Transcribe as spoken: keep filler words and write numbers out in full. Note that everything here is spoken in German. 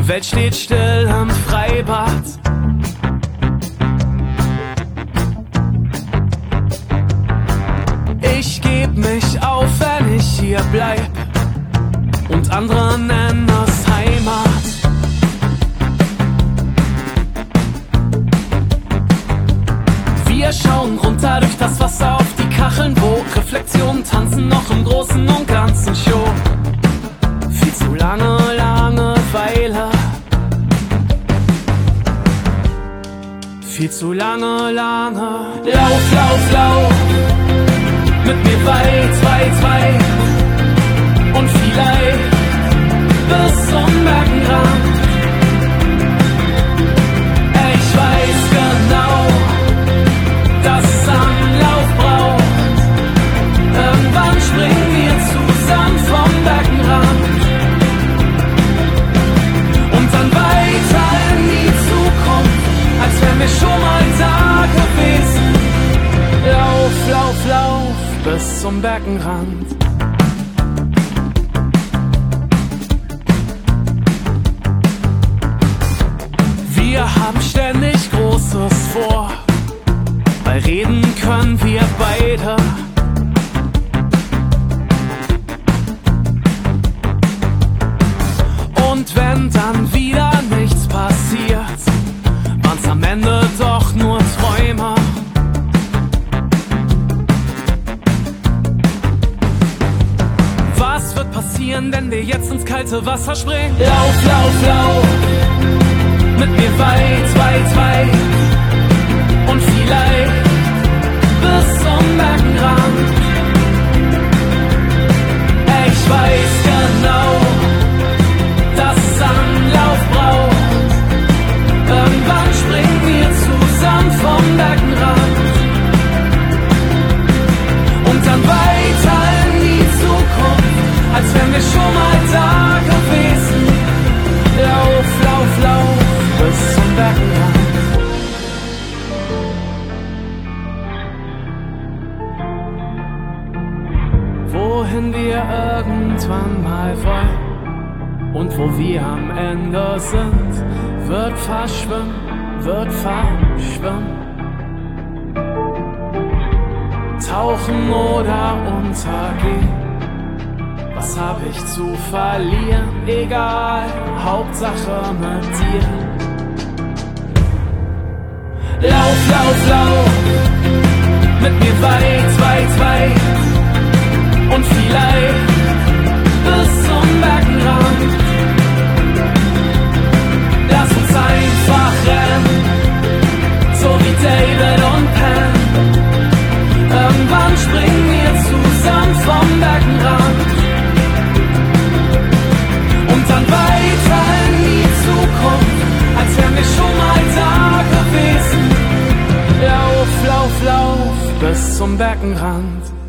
Die Welt steht still im Freibad. Ich geb mich auf, wenn ich hier bleib, und andere nennen es Heimat. Wir schauen runter durch das Wasser auf die Kacheln, wo Reflexionen tanzen noch im Großen und Ganzen Show. Viel zu lange Langeweile, viel zu lange, lange. Lauf, lauf, lauf, mit mir weit, weit, weit, und vielleicht bis zum Bergenrand. Ich weiß genau, dass es Anlauf braucht. Irgendwann springen wir zusammen vom Beckenrand und dann weiter in die Zukunft, als wären wir schon mal da gewesen. Lauf, lauf, lauf bis zum Beckenrand. Wir haben ständig Großes vor, weil reden können wir beide. Und wenn dann wieder nichts passiert, waren's am Ende doch nur Träume. Was wird passieren, wenn wir jetzt ins kalte Wasser springen? Lauf, lauf, lauf, mit mir weit, weit, weit, und vielleicht bis zum Beckenrand. Ich weiß genau, dass es Anlauf braucht. Irgendwann springen wir zusammen vom Beckenrand und dann weiter in die Zukunft, als wären wir schon mal da gewesen. Lauf, lauf, lauf bis zum Beckenrand. Wohin wir irgendwann mal wollen und wo wir am Ende sind, wird verschwimmen, wird verschwimmen. Tauchen oder untergehen, was hab ich zu verlieren? Egal, Hauptsache mit dir. Lauf, lauf, lauf, mit mir weit, weit, weit, und vielleicht bis zum Beckenrand. Lass uns einfach rennen, so wie David und Penn. Irgendwann springen wir zusammen vom Beckenrand und dann weiter in die Zukunft, als wären wir schon mal da gewesen. Lauf, lauf, lauf bis zum Beckenrand.